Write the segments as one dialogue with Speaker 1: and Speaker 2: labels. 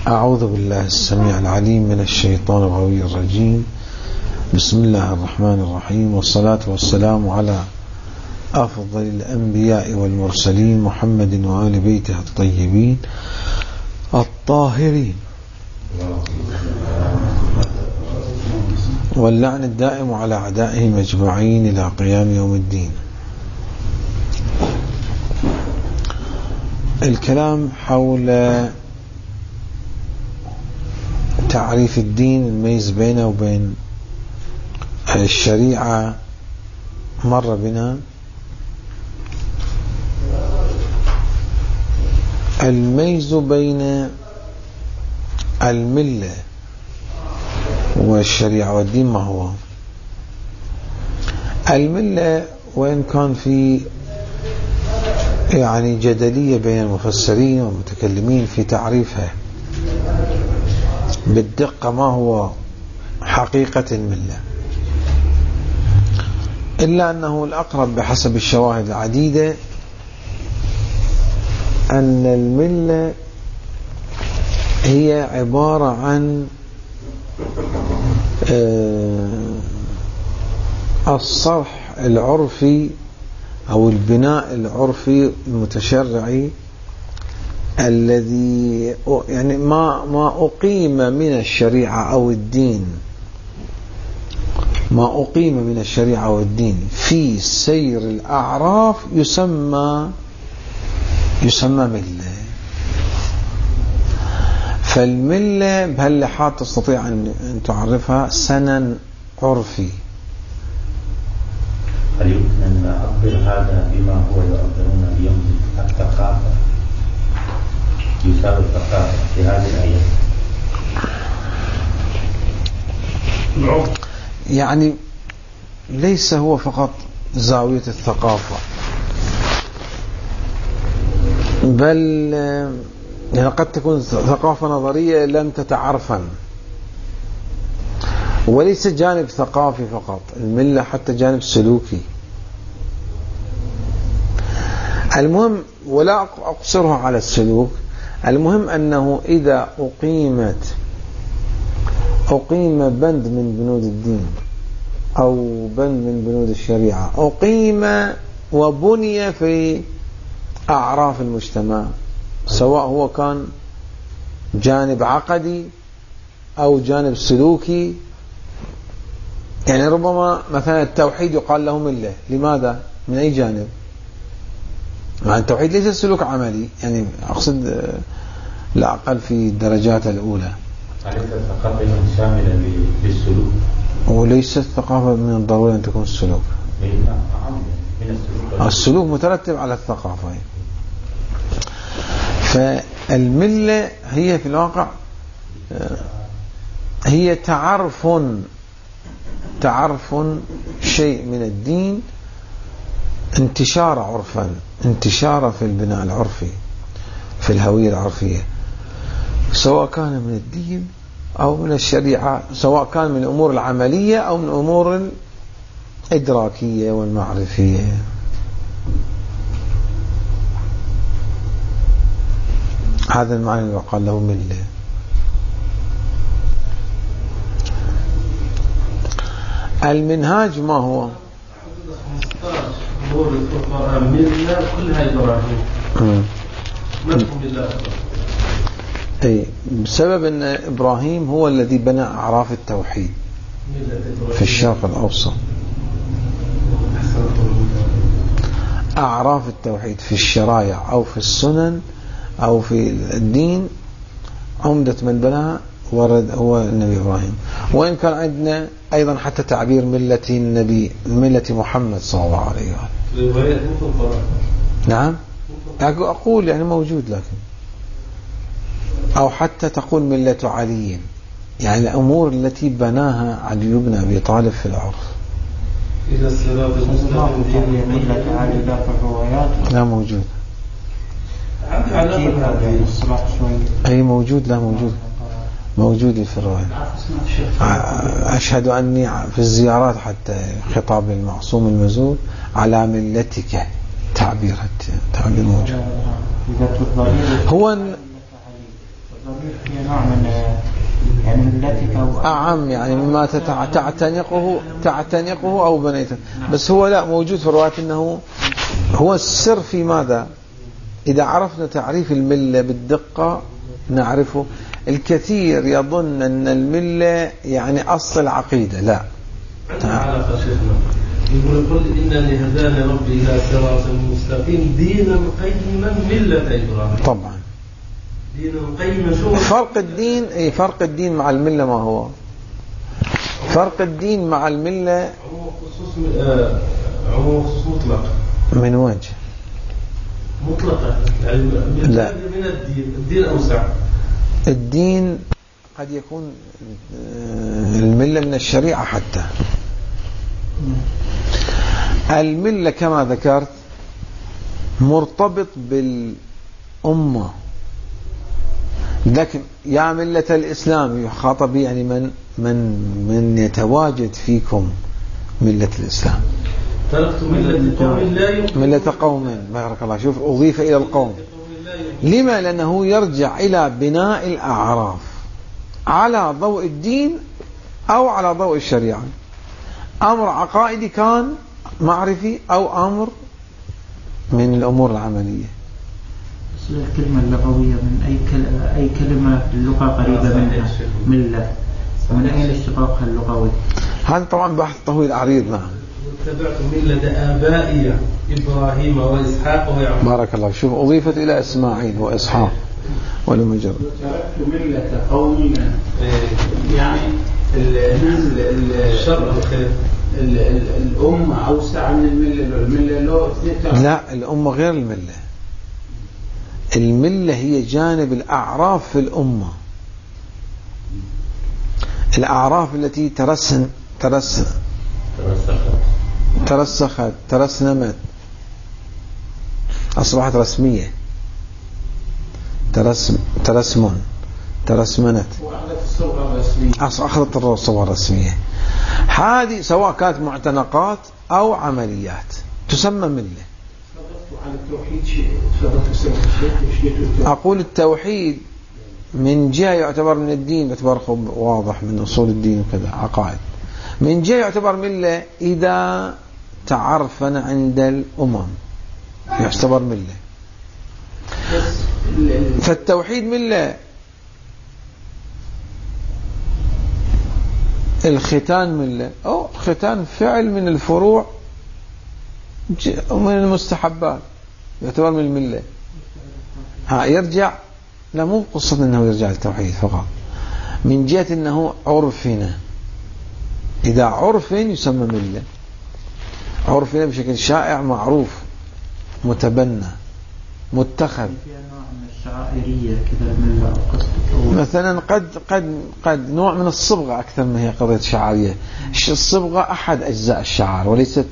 Speaker 1: أعوذ بالله السميع العليم من الشيطان الغوي الرجيم. بسم الله الرحمن الرحيم، والصلاة والسلام على أفضل الأنبياء والمرسلين محمد وآل بيته الطيبين الطاهرين، واللعن الدائم على أعدائهم أجمعين إلى قيام يوم الدين. الكلام حول تعريف الدين، الميز بينه وبين الشريعة مر بنا. الميز بين الملة والشريعة والدين ما هو؟ الملة وإن كان في جدلية بين المفسرين والمتكلمين في تعريفها بالدقة، ما هو حقيقة الملة، إلا أنه الأقرب بحسب الشواهد العديدة أن الملة هي عبارة عن الصرح العرفي أو البناء العرفي المتشرعي الذي ما أقيم من الشريعة أو الدين، ما أقيم من الشريعة والدين في سير الأعراف يسمى ملة. فالملة بهاللحاظ تستطيع أن تعرفها سنن عرفي.
Speaker 2: هل يمكن أن نعبر هذا بما هو يعبرون اليوم الثقافة؟ يساوي الثقافة في هذه الأيام،
Speaker 1: ليس هو فقط زاوية الثقافة، بل قد تكون ثقافة نظرية لم تتعرفن، وليس جانب ثقافي فقط الملة، حتى جانب سلوكي. المهم، ولا أقصرها على السلوك، المهم أنه إذا أقيم بند من بنود الدين أو بند من بنود الشريعة، أقيم وبني في أعراف المجتمع، سواء هو كان جانب عقدي أو جانب سلوكي. ربما مثلا التوحيد يقال له ملة، لماذا؟ من أي جانب؟ مع التوحيد ليس سلوك عملي، أقصد لا أقل في الدرجات الأولى.
Speaker 2: ليست الثقافة شاملة للسلوك،
Speaker 1: وليست الثقافة من الضروري أن تكون السلوك. السلوك مترتب على الثقافة. فالملة هي في الواقع هي تعرف شيء من الدين، انتشار عرفا، انتشار في البناء العرفي، في الهوية العرفية، سواء كان من الدين أو من الشريعة، سواء كان من الأمور العملية أو من الأمور الإدراكية والمعرفية. هذا المعنى اللي قال له ملة. المنهاج ما هو؟
Speaker 3: ملة كلها إبراهيم.
Speaker 1: بسبب أن إبراهيم هو الذي بنى أعراف التوحيد في الشرق الأوسط. أعراف التوحيد في الشرائع أو في السنن أو في الدين، عمدة من بناها هو النبي إبراهيم. وإن كان عندنا أيضا حتى تعبير ملة النبي، ملة محمد صلى الله عليه وسلم. نعم، أقول موجود، لكن أو حتى تقول ملة علي، الأمور التي بناها علي بن أبي طالب في العرف.
Speaker 3: إذا الصراط المستقيم ملة علي لا في الروايات
Speaker 1: لا موجود. أي موجود؟ لا موجود في الروايات. أشهد أني في الزيارات حتى خطاب المعصوم المزور على ملتك، تعبير موجود. هو
Speaker 4: هي نوع من يعني ملتك أو
Speaker 1: أعم يعني مما تعتنقه أو بنيته. بس هو لا موجود في الروايات أنه هو السر في ماذا؟ إذا عرفنا تعريف الملة بالدقة نعرفه. الكثير يظن أن الملة يعني أصل العقيدة، لا.
Speaker 5: يقول قل إنني هداني ربي إلى صراط مستقيم دينا قيما ملة إبراهيم.
Speaker 1: طبعا
Speaker 5: دينا قيما. شو
Speaker 1: فرق الدين مع الملة؟ ما هو فرق الدين مع الملة؟
Speaker 5: عموم خصوص مطلق.
Speaker 1: من وجه
Speaker 5: مطلقة يعني
Speaker 1: لا.
Speaker 5: من الدين أوسع.
Speaker 1: الدين قد يكون الملة من الشريعة حتى. الملة كما ذكرت مرتبط بالأمة، لكن يا ملة الإسلام يخاطب يعني من يتواجد فيكم ملة الإسلام.
Speaker 5: تركت ملة قوم لا يؤمنون.
Speaker 1: ملة قوم، بارك الله. شوف أضيف إلى القوم. لما؟ لأنه يرجع إلى بناء الأعراف على ضوء الدين أو على ضوء الشريعة. أمر عقائدي كان معرفي أو أمر من الأمور العملية.
Speaker 4: الكلمة اللغوية من أي كلمة في اللغة قريبة منها ملة، من أين اشتقاقها اللغوي؟
Speaker 1: هذا طبعا بحث طويل عريض. نعم.
Speaker 5: اتبعت ملة آبائي إبراهيم وإسحاق ويعقوب.
Speaker 1: بارك الله. شوف أضيفت إلى إسماعيل وإسحاق ولم يجر.
Speaker 6: تركت ملة قومنا يعني
Speaker 5: الشر الخير.
Speaker 6: الأمة أوسع من الملة
Speaker 1: لا، الأمة غير الملة. الملة هي جانب الأعراف في الأمة، الأعراف التي ترسخت ترسنمت أصبحت رسمية. ترسمنت أخذت الصورة الرسمية. هذه سواء كانت معتنقات أو عمليات تسمى ملة. أقول التوحيد من جهة يعتبر من الدين باعتبار واضح من أصول الدين وكذا عقائد. من جهة يعتبر ملة إذا تعرفنا عند الأمم يعتبر ملة. فالتوحيد ملة. الختان ملة، أو ختان فعل من الفروع ومن المستحبات يعتبر من الملة. يرجع، لا مو قصة أنه يرجع للتوحيد فقط، من جهة أنه عرفنا. إذا عرف يسمى ملة. عرفنا بشكل شائع معروف متبنى متخذ. مثلا قد نوع من الصبغة أكثر ما هي قضية شعارية. الصبغة أحد أجزاء الشعار وليست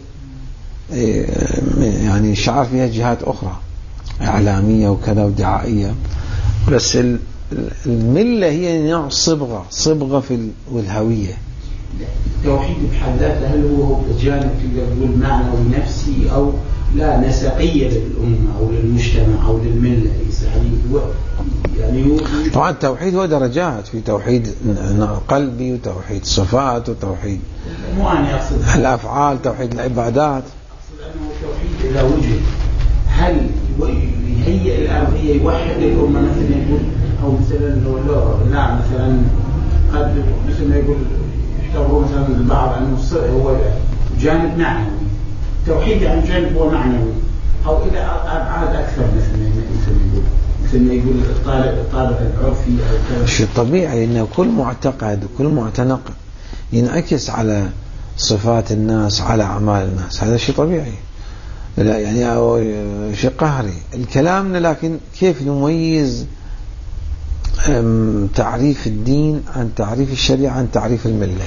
Speaker 1: يعني الشعار فيها جهات أخرى إعلامية وكذا ودعائية. بس الملة هي نوع صبغة في والهوية.
Speaker 6: التوحيد بحد ذاته هل هو جانب تقدر تقول معنوي نفسي أو لا نسقية للأمة أو للمجتمع أو للملة؟ يعني
Speaker 1: طبعا التوحيد هو درجات، في توحيد قلبي وتوحيد صفات وتوحيد الأفعال، توحيد العبادات.
Speaker 6: أقصد أنه التوحيد إذا وجد هل يهيئ الأرضية يوحد الأمة مثلا يقول، أو مثلا لا مثلا قد مثل ما يقول يعتبروا مثلا البعض أنه هو جانب معنوي. التوحيد يعني جانب هو معنوي أو إلى أبعاد أكثر مثل ما يقول الطابع العرفي أو
Speaker 1: شيء طبيعي أن كل معتقد وكل معتنق ينعكس على صفات الناس على أعمال الناس. هذا شيء طبيعي، لا يعني شيء قهري الكلام. لكن كيف نميز تعريف الدين عن تعريف الشريعة عن تعريف الملة؟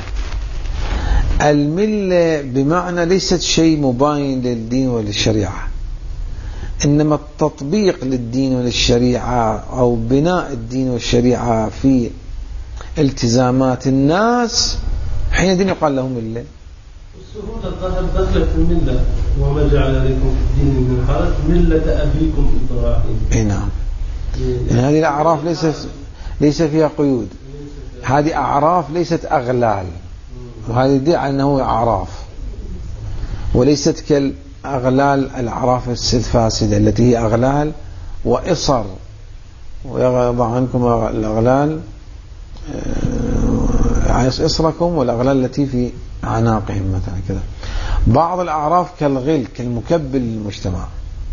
Speaker 1: الملة بمعنى ليست شيء مباين للدين وللشريعة، إنما التطبيق للدين وللشريعة أو بناء الدين والشريعة في التزامات الناس، حينئذ يقال لهم ملة.
Speaker 5: السهولة الظاهر دخلت الملة، وما جعل عليكم في الدين من حرج ملة أبيكم إبراهيم.
Speaker 1: نعم. يعني هذه الأعراف ليس فيها قيود. هذه أعراف ليست أغلال، وهذا يدل على أنه أعراف وليست كالأغلال الأعراف الفاسدة التي هي أغلال وإصر، ويضع عنكم الأغلال إصركم والأغلال التي في أعناقهم مثلا كذا. بعض الأعراف كالغل كالمكبل للمجتمع.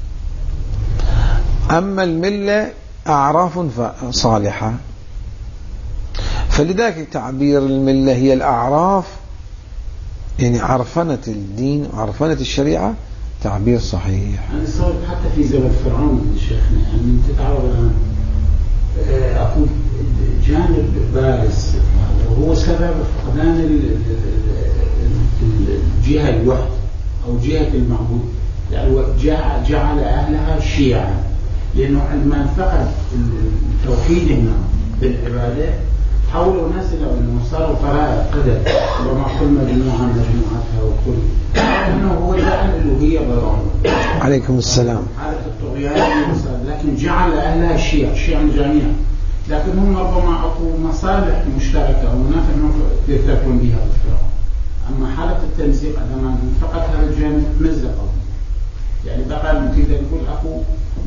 Speaker 1: أما الملة أعراف صالحة، فلذلك تعبير الملة هي الأعراف، يعني عرفنة الدين وعرفنة الشريعة، تعبير صحيح.
Speaker 6: يعني صار حتى في زمن فرعون شيخنا، يعني تتعرض الآن أقول جانب بارز وهو سبب فقدان الجهة الوحد أو جهة المعبود، يعني جعل أهلها شيعا، لأنه عندما فقد التوحيد هنا بالعبادة حولوا ناس إلى أنه صاروا فرائق قدر، وما كل مجموعة مجموعتها وكل أنه هو جعل الألوهية ضرورة.
Speaker 1: عليكم السلام.
Speaker 6: حالة الطغيان، لكن جعل أهلها شيعا جميعا، لكن هم ربما أعطوا مصالح مشتركة ومنافع يتكون بها الفرعون. أما حالة التمزيق عندما فقط هذا الجانب مزقه، يعني بقى نتيجة نقول أخو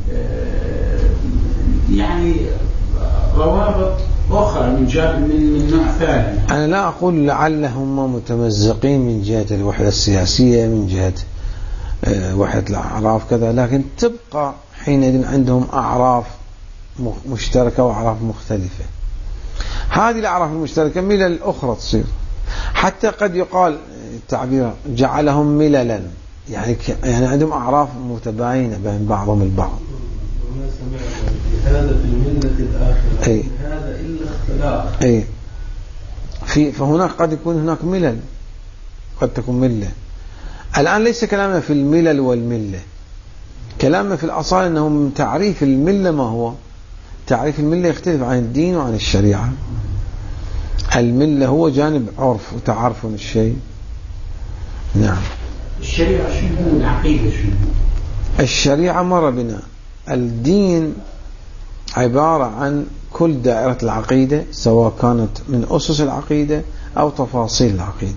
Speaker 6: يعني روابط أخرى من نوع ثاني.
Speaker 1: أنا لا أقول لعلهم متمزقين من جهة الوحدة السياسية، من جهة وحدة الأعراف كذا، لكن تبقى حينئذ عندهم أعراف مشتركة وأعراف مختلفة. هذه الأعراف المشتركة ملل أخرى تصير، حتى قد يقال التعبير جعلهم مللا، يعني عندهم أعراف متباينة بين بعضهم البعض.
Speaker 5: وما سمعنا بهذا في الملة الآخرة
Speaker 1: أي.
Speaker 5: هذا إلا اختلاف.
Speaker 1: أي. فهناك قد يكون هناك ملل، قد تكون ملة. الآن ليس كلامنا في الملل والملة، كلامنا في الأصال أنه من تعريف الملة ما هو؟ تعريف الملة يختلف عن الدين وعن الشريعة. الملة هو جانب عرف وتعرف الشيء. نعم.
Speaker 6: الشريعة شنو؟ العقيدة شنو؟
Speaker 1: الشريعة مر بنا. الدين عبارة عن كل دائرة العقيدة، سواء كانت من أسس العقيدة أو تفاصيل العقيدة،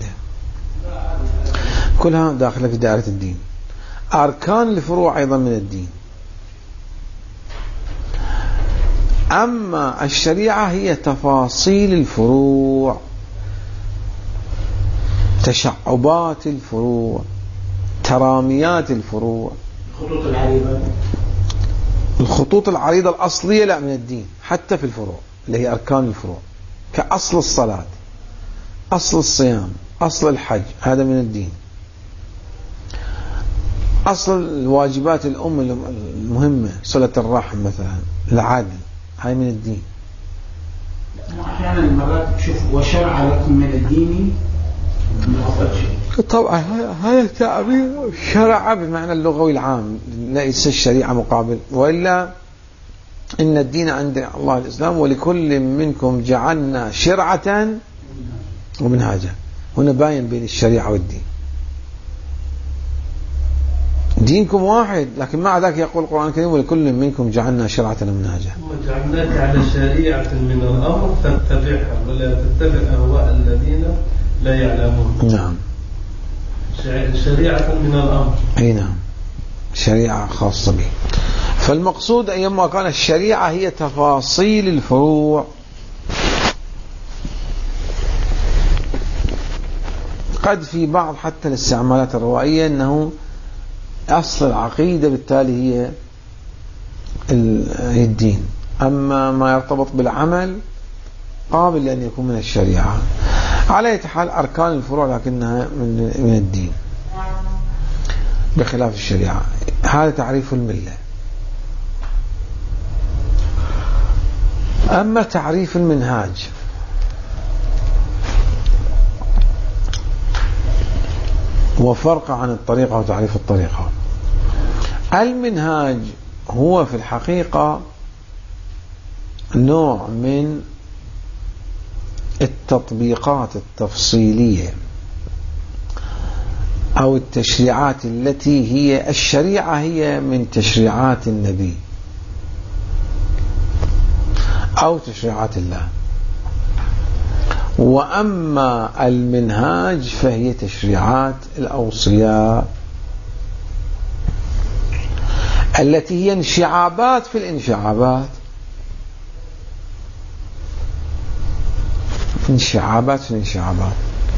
Speaker 1: كلها داخلة في دائرة الدين. أركان الفروع أيضا من الدين. أما الشريعة هي تفاصيل الفروع، تشعبات الفروع، تراميات الفروع.
Speaker 6: الخطوط العريضة،
Speaker 1: الخطوط العريضة الأصلية لا من الدين، حتى في الفروع اللي هي أركان الفروع، كأصل الصلاة، أصل الصيام، أصل الحج، هذا من الدين. أصل الواجبات الأم المهمة، صلة الرحم مثلا، العدل، هاي من الدين.
Speaker 6: أحيانا مرات تشوف وشرع لكم من الدين
Speaker 1: طبعا هذا تعبير شرع بمعنى اللغوي العام، ليس الشريعة مقابل، وإلا إن الدين عند الله الإسلام، ولكل منكم جعلنا شرعة ومنهاجا. هنا باين بين الشريعة والدين. دينكم واحد، لكن مع ذلك يقول القرآن الكريم ولكل منكم جعلنا شرعة ومنهاجا.
Speaker 5: وجعلناك على شريعة من الأمر فاتبعها ولا تتبع أهواء الذين لا يعلمون.
Speaker 1: نعم.
Speaker 5: شريعة من الأمر.
Speaker 1: أي نعم، شريعة خاصة به. فالمقصود أيما كان الشريعة هي تفاصيل الفروع. قد في بعض حتى الاستعمالات الروائية أنه أصل العقيدة بالتالي هي الدين، أما ما يرتبط بالعمل قابل لأن يكون من الشريعة. على أي حال أركان الفروع لكنها من الدين بخلاف الشريعة. هذا تعريف الملة. أما تعريف المنهاج وفرق عن الطريقة وتعريف الطريقة. المنهاج هو في الحقيقة نوع من التطبيقات التفصيلية أو التشريعات التي هي الشريعة هي من تشريعات النبي، أو تشريعات الله. وأما المنهاج فهي تشريعات الأوصياء التي هي انشعابات في الانشعابات، انشعابات في الانشعابات.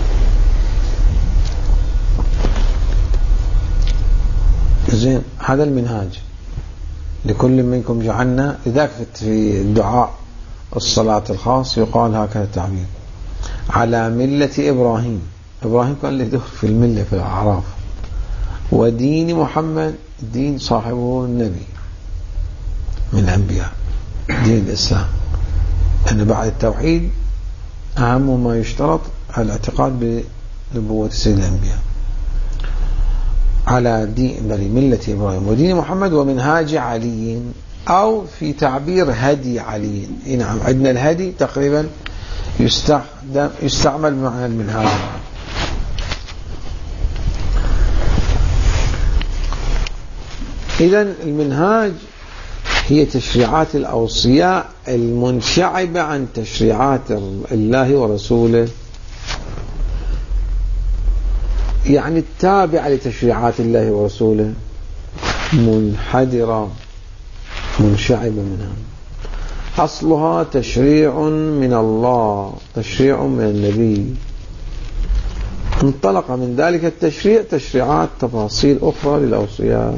Speaker 1: زين، هذا المنهاج لكل منكم جعلنا، لذلك في الدعاء الصلاة الخاص يقال هكذا التعبير: على ملة إبراهيم. إبراهيم كان له دور في الملة في الأعراف، ودين محمد، دين صاحبه النبي من الأنبياء، دين الإسلام، أن بعد التوحيد أهم ما يشترط الاعتقاد بنبوة سيد الأنبياء. على دين ملة إبراهيم ودين محمد ومنهاج علي، أو في تعبير هدي علي. نعم، عندنا الهدي تقريبا يستعمل بمعنى المنهاج. إذن المنهاج هي تشريعات الأوصياء المنشعبة عن تشريعات الله ورسوله، يعني التابعة لتشريعات الله ورسوله، منحدرة منشعبة منها. أصلها تشريع من الله، تشريع من النبي، انطلق من ذلك التشريع تشريعات تفاصيل أخرى للأوصياء.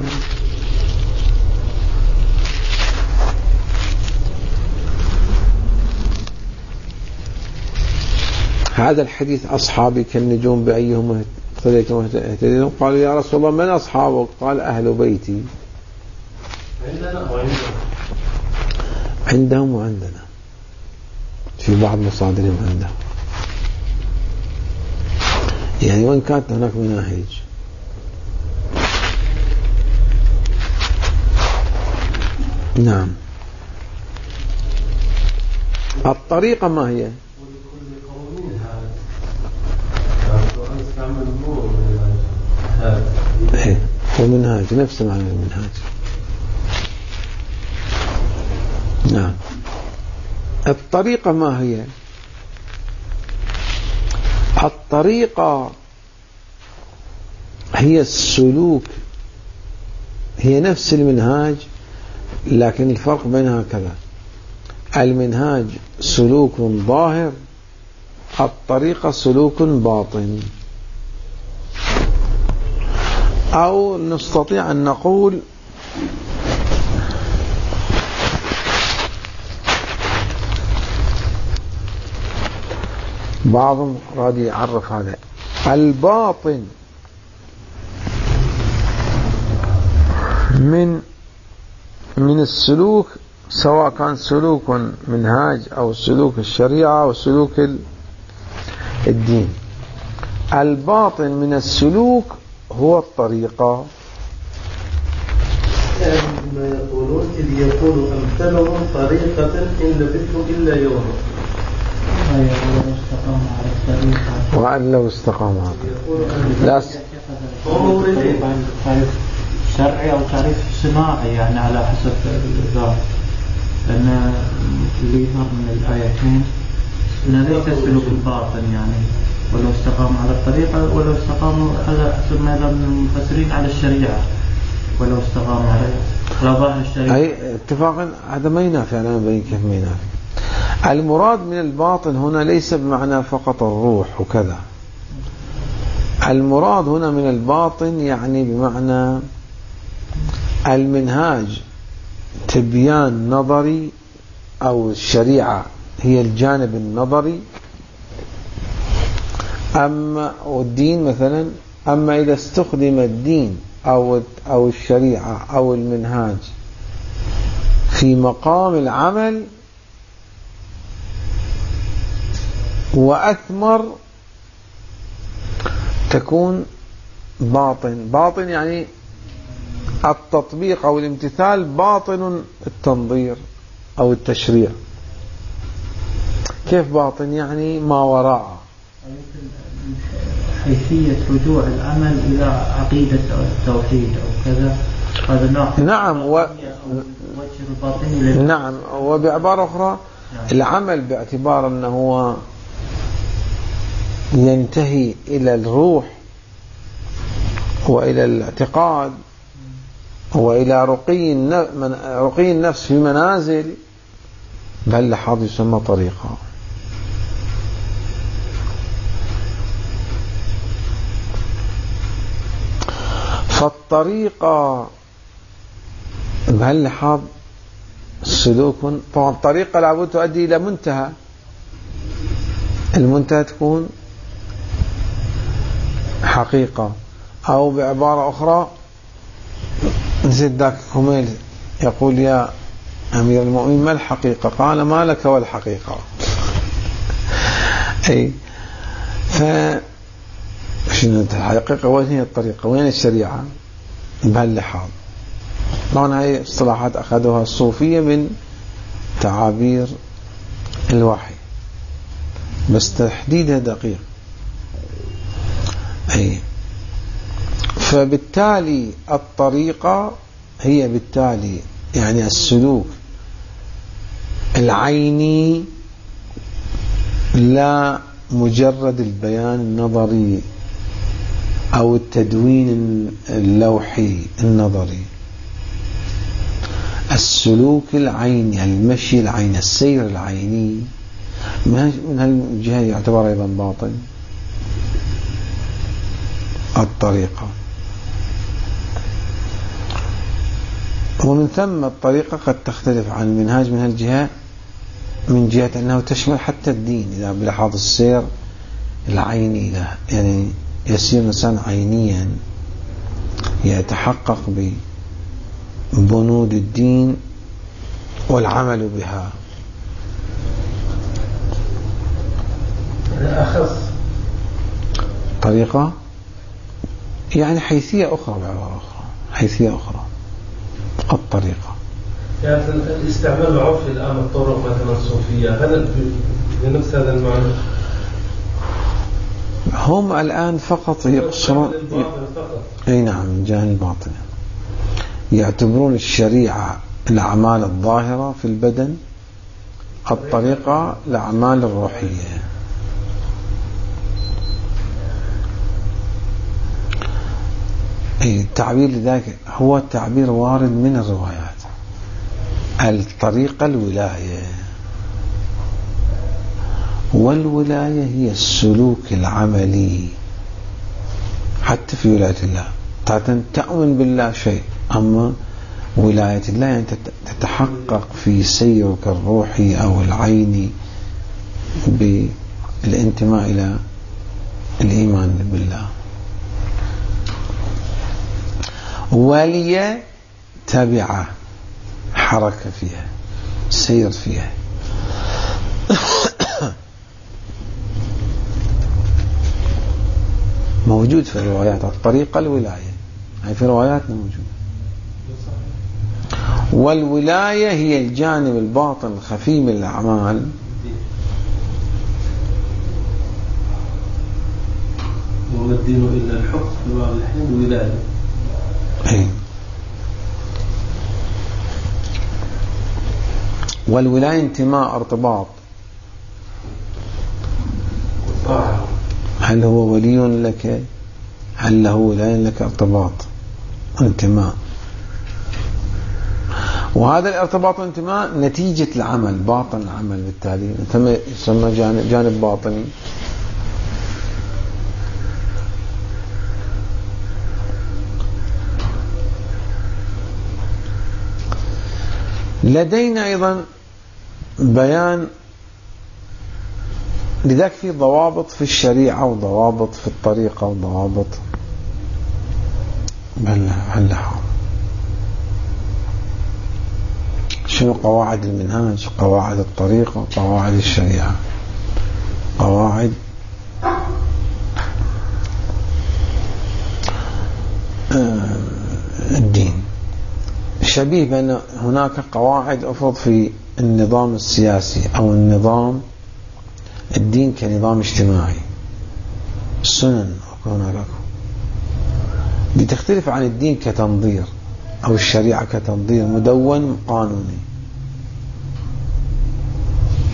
Speaker 1: هذا الحديث: أصحابي كالنجوم بأيهم اهتديتم اهتديتم. قالوا يا رسول الله من أصحابك؟ قال أهل بيتي. عندهم وعندنا، في بعض مصادرهم عندهم، يعني وإن كانت هناك مناهج. نعم. الطريقة ما هي؟ ومنهاج نفس معنى المنهاج. نعم. الطريقة ما هي؟ الطريقة هي السلوك، هي نفس المنهاج لكن الفرق بينها كذا: المنهاج سلوك ظاهر، الطريقة سلوك باطن. أو نستطيع أن نقول بعضهم راد يعرف هذا: الباطن من السلوك، سواء كان سلوك منهاج أو سلوك الشريعة أو سلوك الدين. الباطن من السلوك هو الطريقة.
Speaker 5: ما يقولون إذ يقول أمثلهم طريقة إن لبثوا إلا يوم، وأن لو استقاموا لا
Speaker 4: تعريف شرعي أو تعريف صناعي، يعني على حسب الذات. لأن اللي يظهر من الآيتين أنه ليس سلوك الباطن، يعني ولو استقاموا على الطريقة، ولو استقاموا على حسب ما يظهر من المفسرين على الشريعة، ولو استقاموا على ظاهر الشريعة.
Speaker 1: أي اتفاقا، هذا ما ينافع، أنا بين كيف ما ينافع. المراد من الباطن هنا ليس بمعنى فقط الروح وكذا. المراد هنا من الباطن يعني بمعنى المنهاج تبيان نظري، أو الشريعة هي الجانب النظري، أما الدين مثلا. أما إذا استخدم الدين أو الشريعة أو المنهاج في مقام العمل وأثمر، تكون باطن. باطن يعني التطبيق أو الامتثال، باطن التنظير أو التشريع. كيف باطن؟ يعني ما وراءه،
Speaker 4: حيثية رجوع العمل إلى عقيدة أو التوحيد أو كذا، هذا نوع.
Speaker 1: نعم. نعم. وبعبارة أخرى العمل باعتبار أنه هو ينتهي إلى الروح وإلى الاعتقاد وإلى رقي النفس في منازل، بل لحظ يسمى طريقة. فالطريقة بهاللحظ سلوك، طبعا الطريقة لابد تؤدي إلى منتهى، المنتهى تكون حقيقة، أو بعبارة أخرى نزيد ذاك كميل يقول يا أمير المؤمنين ما الحقيقة؟ قال ما لك والحقيقة. أي شنو الحقيقة؟ وين هي الطريقة؟ وين الشريعة؟ بهاللحاظ. طبعا هاي اصطلاحات أخذوها الصوفية من تعابير الوحي، بس تحديدها دقيق. أي فبالتالي الطريقة هي بالتالي يعني السلوك العيني، لا مجرد البيان النظري أو التدوين اللوحي النظري. السلوك العيني، المشي العيني، السير العيني، من هالجهة يعتبر أيضا باطن الطريقة. ومن ثم الطريقة قد تختلف عن المنهاج من هالجهة، من جهة أنه تشمل حتى الدين. إذا بلحاظ السير العيني له، يعني يسير الإنسان عينيا يتحقق ببنود الدين والعمل بها.
Speaker 5: أخص
Speaker 1: طريقة يعني حيثية أخرى، بعبارة أخرى حيثية أخرى الطريقة.
Speaker 5: يعني الاستعمال العرفي الآن الطرق مثلا الصوفية، هل بنفس هذا المعنى؟
Speaker 1: هم الآن فقط يقصرون، أي نعم، جانب الباطن، يعتبرون الشريعة الأعمال الظاهرة في البدن، الطريقة الأعمال الروحية. التعبير لذلك هو التعبير وارد من الروايات. الطريقة الولاية، والولاية هي السلوك العملي حتى في ولاية الله. تؤمن بالله شيء، أما ولاية الله يعني تتحقق في سيرك الروحي أو العيني بالانتماء إلى الإيمان بالله. والية تابعة، حركة فيها، سير فيها. موجود في الروايات الطريقة الولاية، هي في رواياتنا موجودة. والولاية هي الجانب الباطن الخفي من الأعمال،
Speaker 5: وما الدين إلا الحكم في بعض الأحيان ولاية.
Speaker 1: والولاية انتماء، ارتباط. هل هو ولي لك؟ هل له ولاية لك؟ ارتباط، انتماء. وهذا الارتباط والانتماء نتيجة العمل، باطن العمل، بالتالي يسمى جانب باطني. لدينا أيضا بيان، لذلك في ضوابط في الشريعة وضوابط في الطريقة وضوابط باللحاظ. شنو قواعد المنهاج، قواعد الطريقة، قواعد الشريعة، قواعد الدين. شبيه بأن هناك قواعد أفرض في النظام السياسي أو النظام الدين كنظام اجتماعي، سنن هناك بتختلف عن الدين كتنظير أو الشريعة كتنظير مدون قانوني.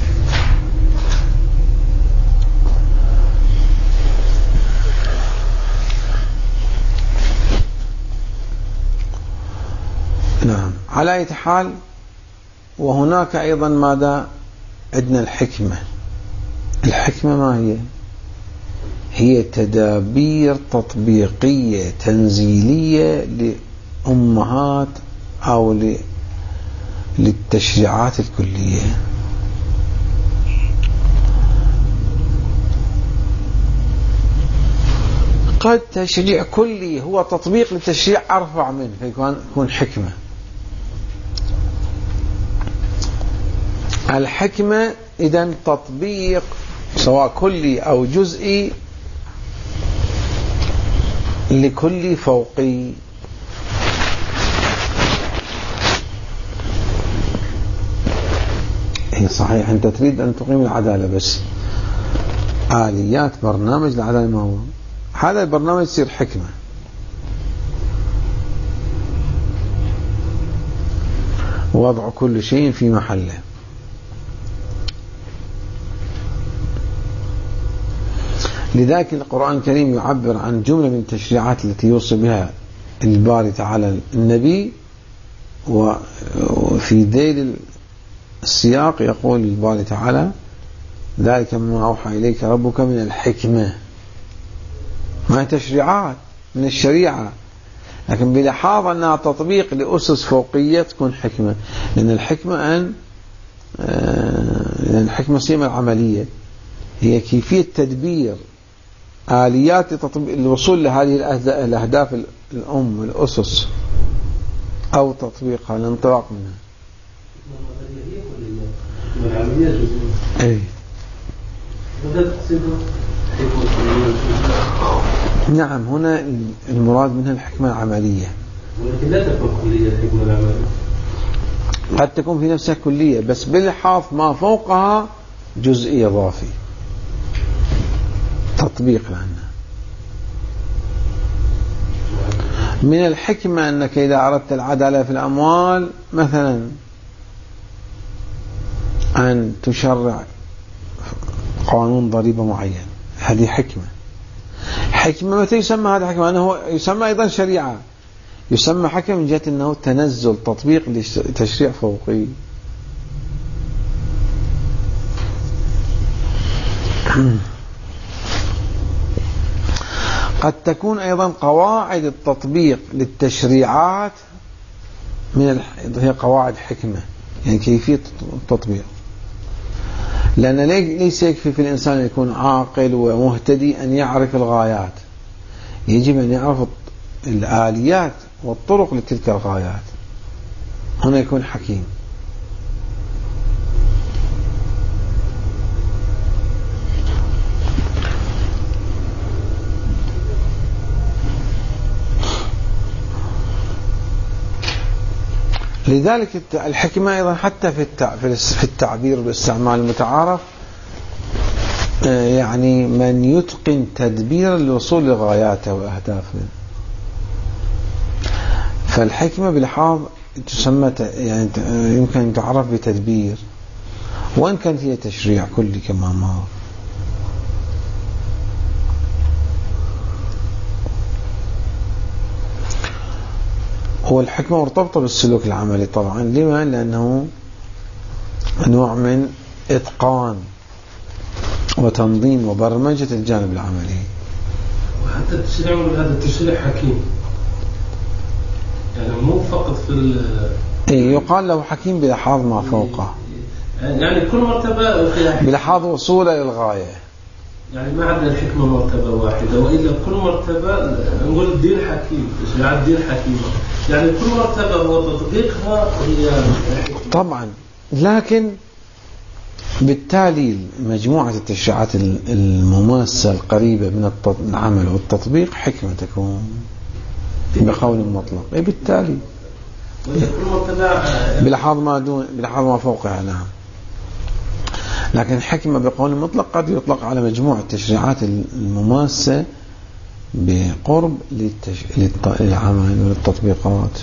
Speaker 1: على أي حال. وهناك أيضا ماذا عندنا الحكمة. الحكمة ما هي؟ هي تدابير تطبيقية تنزيلية لأمهات أو للتشريعات الكلية. قد تشريع كلي هو تطبيق لتشريع أرفع منه فيكون حكمة. الحكمة إذن تطبيق سواء كلي أو جزئي لكل فوقي. هي صحيح أنت تريد أن تقيم العدالة، بس آليات برنامج العدالة ما هو؟ هذا البرنامج يصير حكمة. وضع كل شيء في محله. لذلك القرآن الكريم يعبر عن جملة من التشريعات التي يوصي بها الباري تعالى النبي، وفي ذيل السياق يقول الباري تعالى: ذلك مما أوحى إليك ربك من الحكمة. ما هي تشريعات من الشريعة، لكن بلحاظ أنها تطبيق لأسس فوقية تكون حكمة. لأن الحكمة سيما العملية هي كيفية تدبير آليات الوصول لهذه الأهداف الأم والأسس أو تطبيقها، الانطلاق منها. أي نعم، هنا المراد منها الحكمة العملية،
Speaker 5: ولكن لا تكون كلية الحكمة العملية.
Speaker 1: قد تكون في نفسها كلية بس بلحاظ ما فوقها جزئي إضافي تطبيق لها. من الحكمة أنك إذا أردت العدالة في الأموال مثلا أن تشرع قانون ضريبة معين، هذه حكمة. حكمة متى يسمى هذا حكمة؟ أنه يسمى أيضا شريعة، يسمى حكمة من جهة أنه تنزل تطبيق لتشريع فوقي. قد تكون أيضا قواعد التطبيق للتشريعات هي قواعد حكمة، يعني كيفية التطبيق. لأن ليس يكفي في الإنسان أن يكون عاقل ومهتدي أن يعرف الغايات، يجب أن يعرف الآليات والطرق لتلك الغايات، هنا يكون حكيم. لذلك الحكمة أيضا حتى في التعبير بالاستعمال المتعارف، يعني من يتقن تدبير الوصول لغاياته وأهدافه. فالحكمة بلحاظ تسمى يعني يمكن أن تعرف بتدبير، وإن كان فيها تشريع كلي كما مر. هو الحكمة مرتبطة بالسلوك العملي طبعا. لما؟ لأنه نوع من إتقان وتنظيم وبرمجة الجانب العملي.
Speaker 5: وحتى التشريع هذا التشريع حكيم، يعني مو فقط في
Speaker 1: يقال له حكيم بلحاظ ما فوقه،
Speaker 5: يعني كل مرتبة فيها
Speaker 1: بلحاظ وصوله للغاية. يعني
Speaker 5: ما عندنا الحكمة مرتبة واحدة، وإلا كل مرتبة نقول الدين حكيم، تشريعات الدين حكيمة، يعني كل مرتبة هو تطبيقها هي
Speaker 1: طبعا. لكن بالتالي مجموعة التشريعات المماسة القريبة من العمل والتطبيق حكمة تكون بقول مطلق. بالتالي
Speaker 5: كل مرتبة
Speaker 1: بلحاظ ما فوقها. نعم. لكن الحكمة بقول مطلق قد يطلق على مجموعة التشريعات المماسة بقرب للعمل والتطبيقات.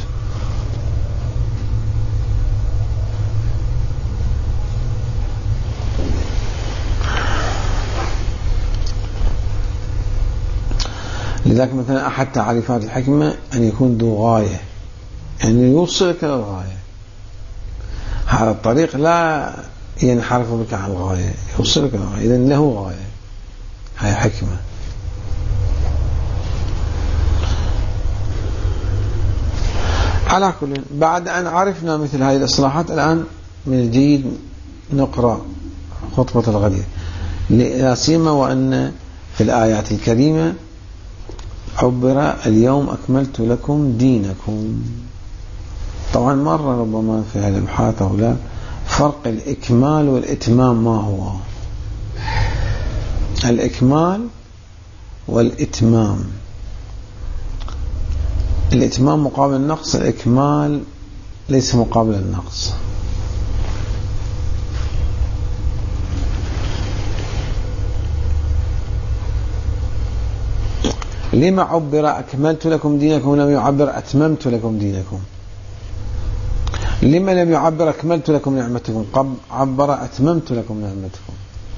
Speaker 1: لذلك مثلا أحد تعريفات الحكمة أن يكون ذو غاية، يعني يوصلك للغاية. هذا الطريق لا ينحرف بك عن الغاية، يوصلك الغاية، إذن له غاية، هاي حكمة. على كل، بعد أن عرفنا مثل هذه الإصلاحات، الآن من الجيد نقرأ خطبة الغدير، لا سيما وأن في الآيات الكريمة عبر اليوم أكملت لكم دينكم. طبعا مرة ربما في هذه الأبحاث أو لا، فرق الإكمال والإتمام ما هو؟ الإكمال والإتمام، الإتمام مقابل النقص، الإكمال ليس مقابل النقص. لما عبر أكملت لكم دينكم لم يعبر أتممت لكم دينكم؟ لما لم يعبر أكملت لكم نعمتكم، عبر أتممت لكم نعمتكم؟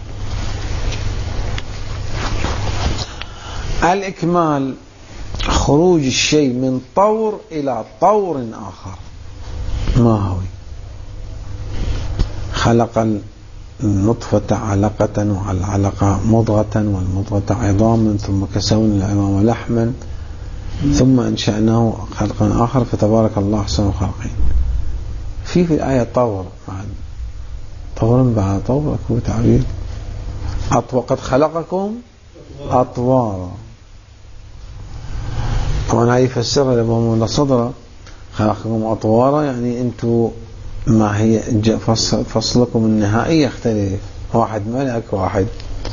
Speaker 1: الإكمال خروج الشيء من طور إلى طور آخر. ما هو؟ خلق النطفة علقة، والعلقة مضغة، والمضغة عظاما، ثم كسونا العظام لحما، ثم أنشأناه خلقا آخر، فتبارك الله أحسن الخالقين. في الآية طور بعد طور بعد طور، أكو تعبير وقد خلقكم أطوارا. طبعا هاي يفسرها لبهم صدرا، خلقكم أطوارا يعني أنتم ما هي فصلكم النهائي يختلف، واحد ملك، واحد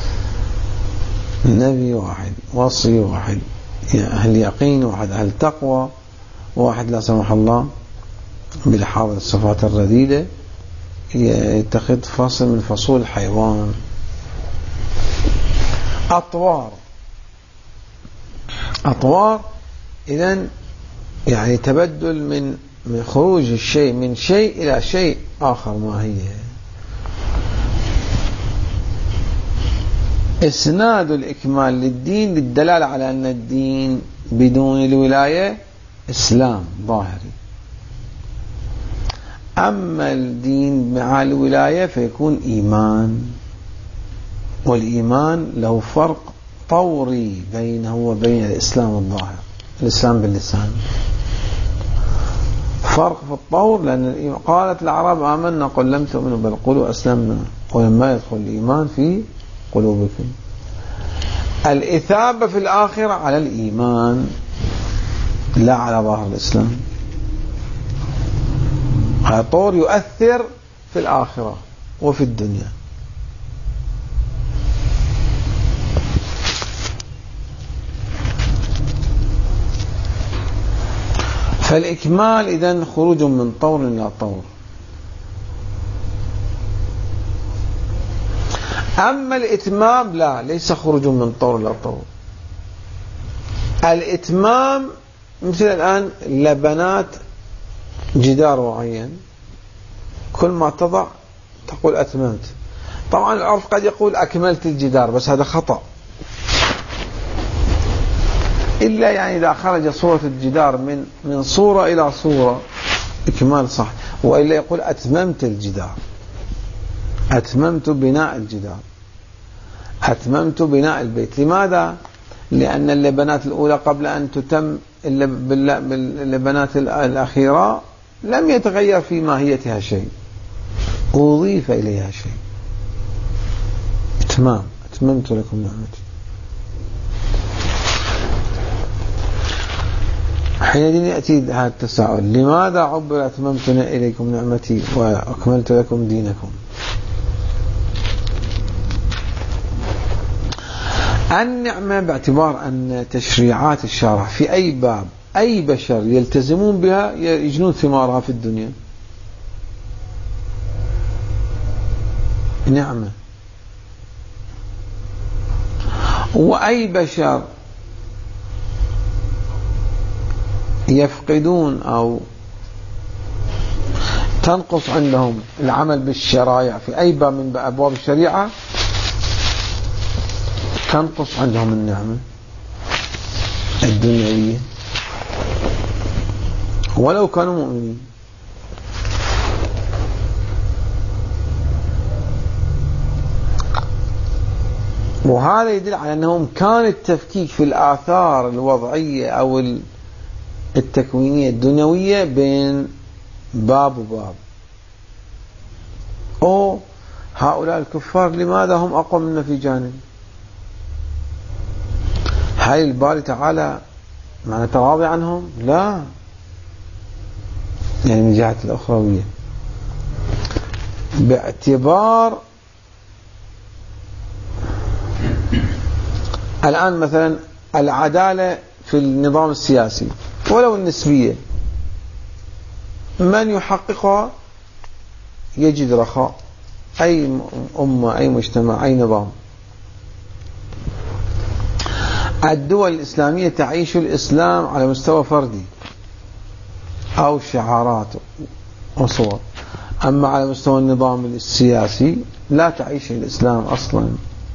Speaker 1: نبي، واحد وصي، واحد أهل يقين، واحد أهل تقوى، واحد لا سمح الله بلحاظ الصفات الرديدة يتخذ فصل من فصول الحيوان. أطوار إذن يعني تبدل من خروج الشيء من شيء إلى شيء آخر. ما هي؟ إسناد الإكمال للدين للدلالة على أن الدين بدون الولاية إسلام ظاهري، أما الدين مع الولاية فيكون إيمان، والإيمان له فرق طوري بينه وبين الإسلام الظاهر. الإسلام باللسان، فرق في الطور، لأن قالت الأعراب آمنا قل لم تؤمنوا بل قولوا أسلمنا ولما يدخل الإيمان في قلوبكم. الإثابة في الآخرة على الإيمان لا على ظاهر الإسلام. هذا طور يؤثر في الآخرة وفي الدنيا. فالإكمال إذن خروج من طور إلى طور. أما الإتمام لا، ليس خروج من طور إلى طور. الإتمام مثل الآن لبنات جدار معين، كل ما تضع تقول أتممت. طبعا العرف قد يقول أكملت الجدار، بس هذا خطأ، إلا يعني إذا خرج صورة الجدار من صورة إلى صورة إكمال صح، وإلا يقول أتممت الجدار، أتممت بناء الجدار، أتممت بناء البيت. لماذا؟ لأن اللبنات الأولى قبل أن تتم اللبنات الأخيرة لم يتغير في ماهيتها شيء، أضيف إليها شيء. إتمام، أتممت لكم نعمتي. حينئذ يأتي هذا التساؤل: لماذا عبر أتممتنا إليكم نعمتي وأكملت لكم دينكم؟ النعمة باعتبار أن تشريعات الشارع في أي باب أي بشر يلتزمون بها يجنون ثمارها في الدنيا. نعمة. وأي بشر يفقدون أو تنقص عندهم العمل بالشرائع في أي باب من أبواب الشريعة تنقص عندهم النعمة الدنيوية ولو كانوا مؤمنين. وهذا يدل على أنهم كان التفكيك في الآثار الوضعية أو التكوينية الدنيوية بين باب وباب. أو هؤلاء الكفار لماذا هم أقوى منا في جانب؟ هل الباري تعالى معنى تراضي عنهم؟ لا، يعني من جهة الأخروية باعتبار الآن مثلا العدالة في النظام السياسي ولو النسبية، من يحققها يجد رخاء. أي أمة، أي مجتمع، أي نظام. الدول الإسلامية تعيش الإسلام على مستوى فردي أو شعارات وصور، أما على مستوى النظام السياسي لا تعيش الإسلام أصلا،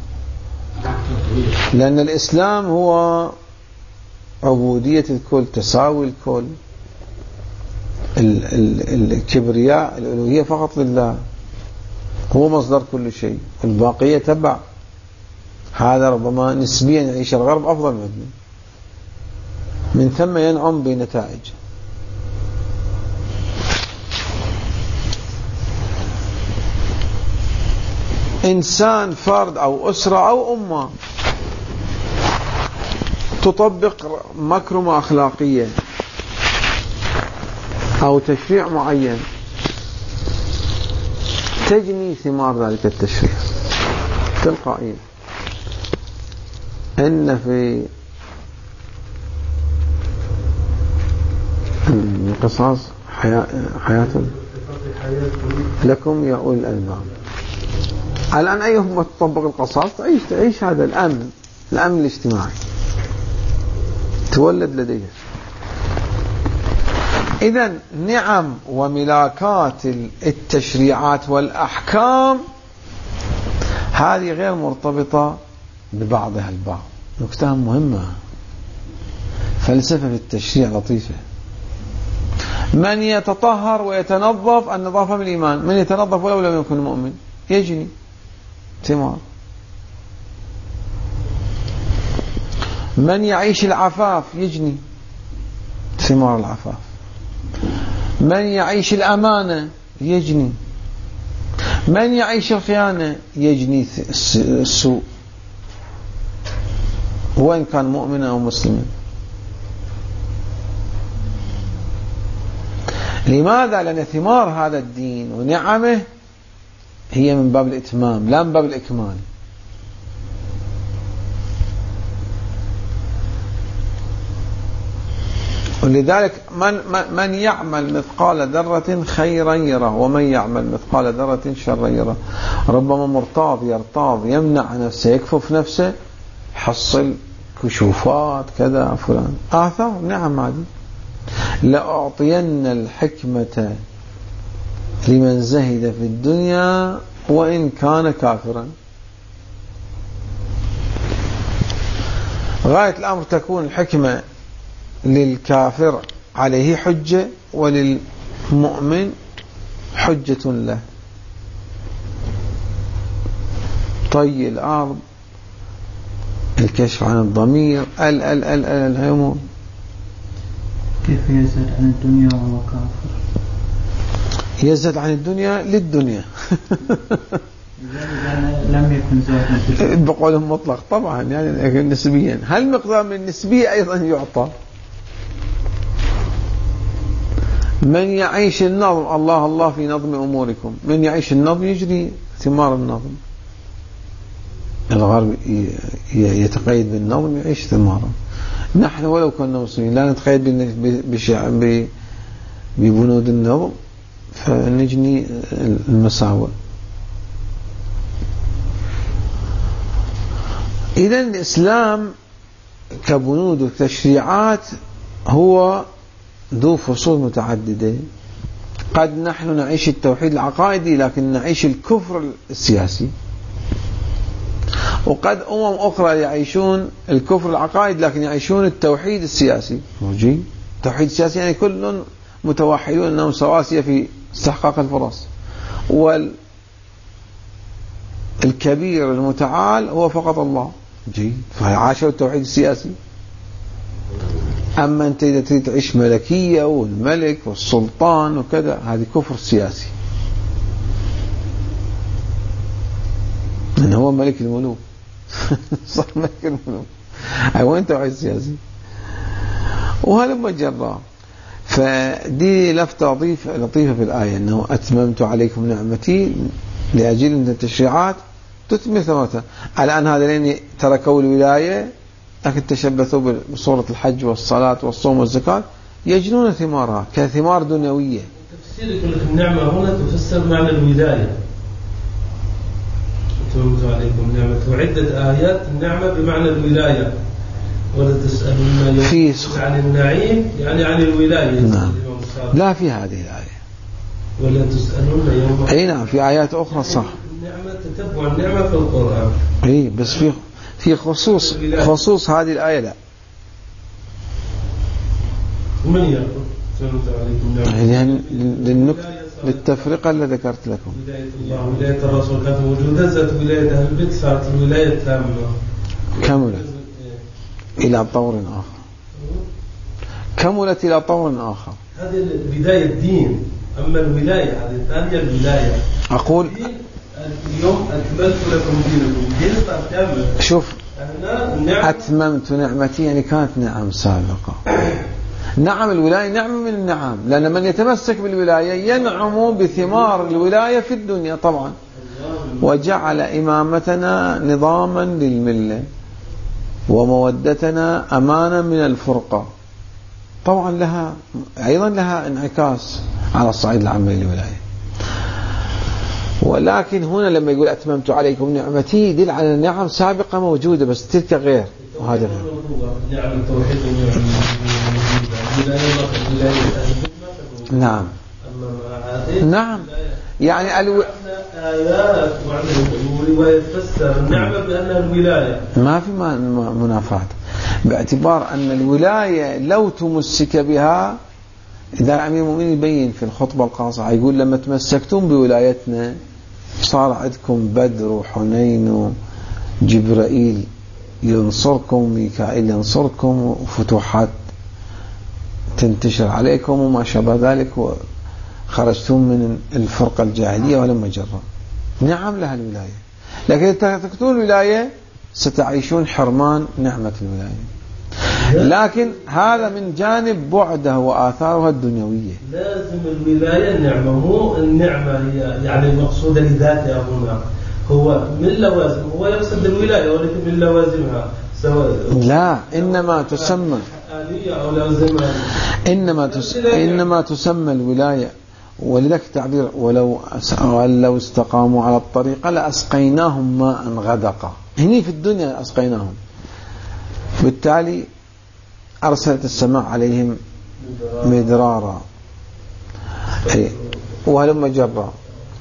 Speaker 1: لأن الإسلام هو عبودية الكل، تساوي الكل، الكبرياء، الألوهية فقط لله، هو مصدر كل شيء، الباقية تبع. هذا ربما نسبيا يعيش الغرب أفضل منه، من ثم ينعم بنتائج. إنسان، فرد أو أسرة أو أمة تطبق مكرمة أخلاقية أو تشريع معين تجني ثمار ذلك التشريع تلقائيا. إن في القصاص حياة لكم يا أولي الألباب. الآن أي أمة تطبق القصاص تعيش هذا الأمن الاجتماعي، تولد لديها. إذن نعم وملاكات التشريعات والأحكام هذه غير مرتبطة ببعضها البعض. نكتة مهمة، فلسفة في التشريع لطيفة. من يتطهر ويتنظف، النظافة من الإيمان، من يتنظف ولو لم يكن مؤمن يجني ثمار. من يعيش العفاف يجني ثمار العفاف. من يعيش الأمانة يجني. من يعيش الخيانة يجني السوء، وإن كان مؤمنا أو مسلما. لماذا؟ لأن ثمار هذا الدين ونعمه هي من باب الإتمام لا من باب الإكمال. ولذلك من يعمل مثقال ذرة خيرا يره، ومن يعمل مثقال ذرة شرا يره. ربما مرتاض يرتاض يمنع نفسه يكفف نفسه، حصل كشوفات كذا فلان، آثار نعم هذه. لأعطين الحكمة لمن زهد في الدنيا وإن كان كافرا. غاية الأمر تكون الحكمة للكافر عليه حجة وللمؤمن حجة له. طي الأرض، الكشف عن الضمير، الهيمون.
Speaker 4: كيف يزهد عن الدنيا وهو كافر؟
Speaker 1: يزهد عن الدنيا للدنيا.
Speaker 4: لم يكن زاهدا
Speaker 1: بقولهم مطلق طبعا، يعني نسبيا. هل مقدار من النسبية أيضا يعطى؟ من يعيش النظم، الله الله في نظم أموركم، من يعيش النظم يجري ثمار النظم. الغرب يتقيد بالنظم يعيش ثماره. نحن ولو كنا مسلمين لا نتقيد ببنود النظم فنجني المساوئ. إذن الإسلام كبنود وتشريعات هو ذو فصول متعددة. قد نحن نعيش التوحيد العقائدي لكن نعيش الكفر السياسي، وقد أخرى يعيشون الكفر العقائد لكن يعيشون التوحيد السياسي. موجي التوحيد السياسي يعني كل متوحدون أنهم سواسية في استحقاق الفرص الكبير المتعال هو فقط الله. جيد، فعاشوا التوحيد السياسي. أما أنت إذا تريد تعيش ملكية والملك والسلطان وكذا، هذه كفر سياسي، لأنه هو ملك الملوك. صار ملك الملوك، وين توحيد سياسي؟ وهلما جرى. فدي لفتة لطيفة في الآية، أنه أتممت عليكم نعمتي لأجل أن التشريعات تتم ثمرتها. الآن هذين تركوا الولاية لكن تشبثوا بصورة الحج والصلاة والصوم والزكاة، يجنون ثمارها كثمار دنيوية.
Speaker 5: تفسير يقول لك النعمة هنا تفسر معنى الولاية. أتممت عليكم نعمتي، وعدة آيات النعمة بمعنى الولاية. ولا تسألون عن النعيم يعني عن الولاية.
Speaker 1: نعم. لا في هذه الآية.
Speaker 5: ولا تسألون يوم.
Speaker 1: أي نعم، في آيات أخرى صح.
Speaker 5: النعمة تتبع النعمة في القرآن.
Speaker 1: أي بس في خصوص هذه الآية لا.
Speaker 5: من يقول أتممت عليكم نعمتي؟
Speaker 1: يعني للتفرقة اللي ذكرت لكم.
Speaker 5: ولاية الله ولاية الرسول كانت موجودة، زادت ولاية أهل البيت صارت الولاية التامة.
Speaker 1: كملت إلى طور آخر. كملت إلى طور آخر.
Speaker 5: هذه بداية الدين، أما الولاية هذه ثانية الولاية.
Speaker 1: أقول
Speaker 5: اليوم أكملت لكم دينكم، دين صار كامل.
Speaker 1: شوف، أتممت نعمتي يعني كانت نعم سابقة. نعم الولاية نعمة من النعم، لأن من يتمسك بالولاية ينعم بثمار الولاية في الدنيا طبعا. وجعل إمامتنا نظاما للملة، ومودتنا أمانا من الفرقة. طبعا أيضا لها انعكاس على الصعيد العام للولاية. ولكن هنا لما يقول أتممت عليكم نعمتي يدل على نعم سابقة موجودة، بس تلك غير وهذا غير.
Speaker 5: نعم التوحيد
Speaker 1: نعم نعم، يعني
Speaker 5: آيات ورواية تفسر النعمة بأنها الولاية.
Speaker 1: ما في منافاة، باعتبار أن الولاية لو تمسك بها، إذا الأمير المؤمنين يبين في الخطبة القاصرة يقول لما تمسكتم بولايتنا صار عندكم بدر وحنين وجبرائيل ينصركم، ميكائيل ينصركم، وفتوحات تنتشر عليكم وما شابه ذلك، وخرجتم من الفرقة الجاهلية ولما جرى. نعم لها الولاية، لكن إذا تكتون الولاية ستعيشون حرمان نعمة الولاية. لكن هذا من جانب بعدها وآثارها الدنيوية.
Speaker 5: لازم الولاية النعمة، مو النعمة هي يعني المقصودة لذاتها هنا، هو من لوازم، هو يقصد الولاية ولكن من لوازمها سواء.
Speaker 1: لا، إنما تسمى
Speaker 5: أو لازمها،
Speaker 1: إنما تسمى الولاية. ولذلك تعبير ولو استقاموا على الطريقة لأسقيناهم ماء غدقا. هني في الدنيا أسقيناهم، بالتالي أرسلت السماء عليهم مدرارا وهلما جرا.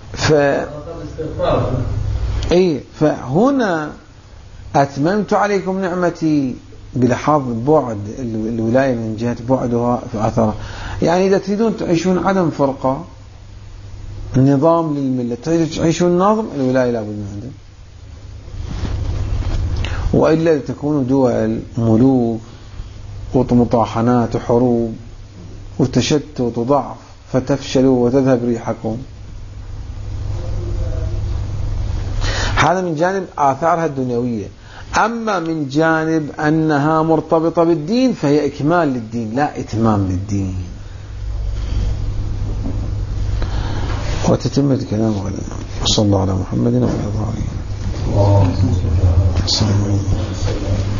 Speaker 1: فهنا أتممت عليكم نعمتي بلحاظ بعد الولاية من جهة بعدها في أثرها. يعني إذا تريدون تعيشون عدم فرقة، نظام للملة، تريدون تعيشون نظم، الولاية لابد من عندهم. وإلا تكونوا دول ملوك ومطاحنات وحروب وتشتت وضعف فتفشلوا وتذهب ريحكم. هذا من جانب آثارها الدنيوية. أما من جانب أنها مرتبطة بالدين فهي إكمال للدين لا إتمام للدين. وتتم الكلام صلى الله على محمد وعلى آله وصحبه.